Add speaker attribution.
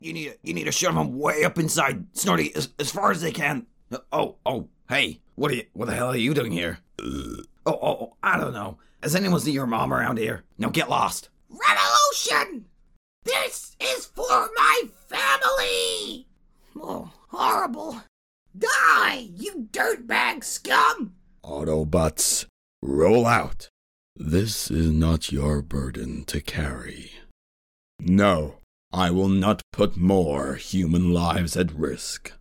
Speaker 1: You need to shove them way up inside Snorty as far as they can. Hey, what the hell are you doing here? I don't know. Has anyone seen your mom around here? Now get lost.
Speaker 2: Revolution! This is for my family! Oh, horrible. Die, you dirtbag scum!
Speaker 3: Autobots, roll out. This is not your burden to carry. No, I will not put more human lives at risk.